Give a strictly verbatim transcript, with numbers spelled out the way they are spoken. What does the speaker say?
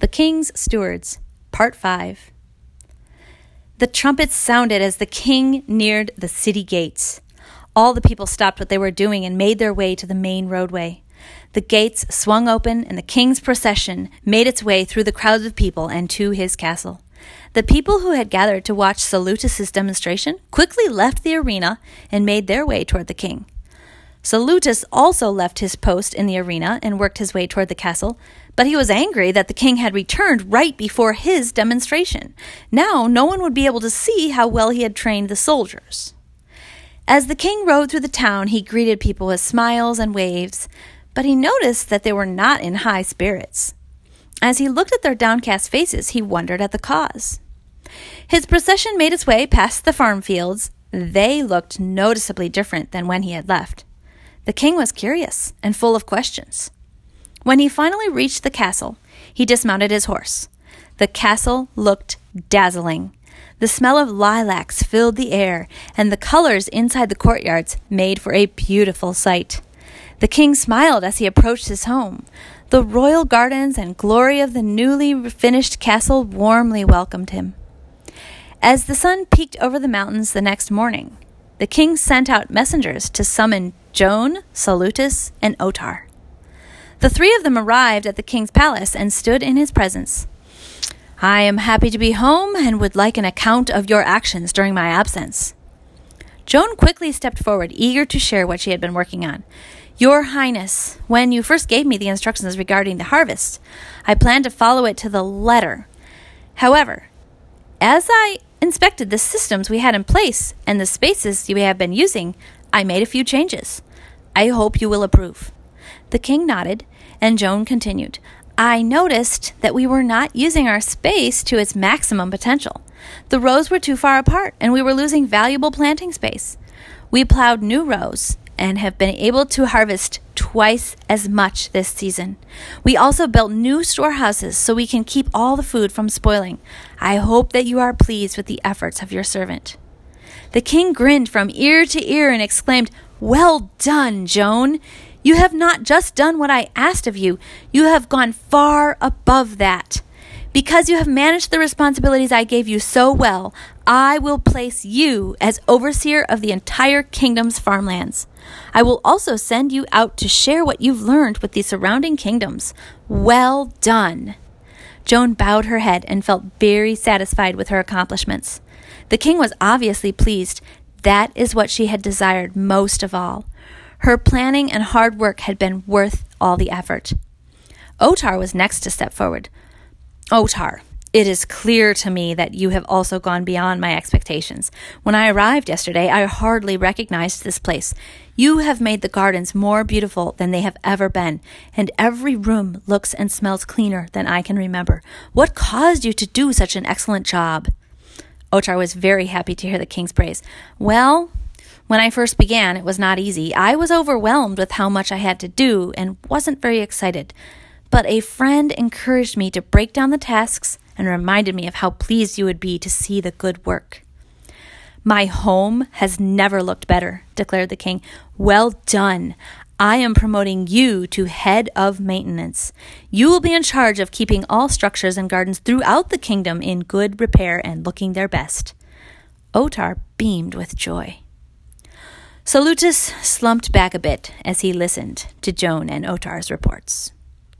King's Stewards, Part five. The trumpets sounded as the king neared the city gates. All the people stopped what they were doing and made their way to the main roadway. The gates swung open, and the king's procession made its way through the crowds of people and to his castle. The people who had gathered to watch Salutus's demonstration quickly left the arena and made their way toward the king. Salutus also left his post in the arena and worked his way toward the castle, but he was angry that the king had returned right before his demonstration. Now no one would be able to see how well he had trained the soldiers. As the king rode through the town, he greeted people with smiles and waves, but he noticed that they were not in high spirits. As he looked at their downcast faces, he wondered at the cause. His procession made its way past the farm fields. They looked noticeably different than when he had left. The king was curious and full of questions. When he finally reached the castle, he dismounted his horse. The castle looked dazzling. The smell of lilacs filled the air, and the colors inside the courtyards made for a beautiful sight. The king smiled as he approached his home. The royal gardens and glory of the newly finished castle warmly welcomed him. As the sun peeked over the mountains the next morning, the king sent out messengers to summon Joan, Salutus, and Otar. The three of them arrived at the king's palace and stood in his presence. "I am happy to be home and would like an account of your actions during my absence." Joan quickly stepped forward, eager to share what she had been working on. "Your Highness, when you first gave me the instructions regarding the harvest, I planned to follow it to the letter. However, as I inspected the systems we had in place and the spaces you have been using, I made a few changes. I hope you will approve." The king nodded, and Joan continued. "I noticed that we were not using our space to its maximum potential. The rows were too far apart, and we were losing valuable planting space. We plowed new rows and have been able to harvest twice as much this season. We also built new storehouses so we can keep all the food from spoiling. I hope that you are pleased with the efforts of your servant." The king grinned from ear to ear and exclaimed, "Well done, Joan! You have not just done what I asked of you, you have gone far above that. Because you have managed the responsibilities I gave you so well, I will place you as overseer of the entire kingdom's farmlands. I will also send you out to share what you've learned with the surrounding kingdoms. Well done." Joan bowed her head and felt very satisfied with her accomplishments. The king was obviously pleased. That is what she had desired most of all. Her planning and hard work had been worth all the effort. Otar was next to step forward. "Otar, it is clear to me that you have also gone beyond my expectations. When I arrived yesterday, I hardly recognized this place. You have made the gardens more beautiful than they have ever been, and every room looks and smells cleaner than I can remember. What caused you to do such an excellent job?" Otar was very happy to hear the king's praise. "Well, when I first began, it was not easy. I was overwhelmed with how much I had to do and wasn't very excited. But a friend encouraged me to break down the tasks and reminded me of how pleased you would be to see the good work." "My home has never looked better," declared the king. "Well done. I am promoting you to head of maintenance. You will be in charge of keeping all structures and gardens throughout the kingdom in good repair and looking their best." Otar beamed with joy. Salutus slumped back a bit as he listened to Joan and Otar's reports.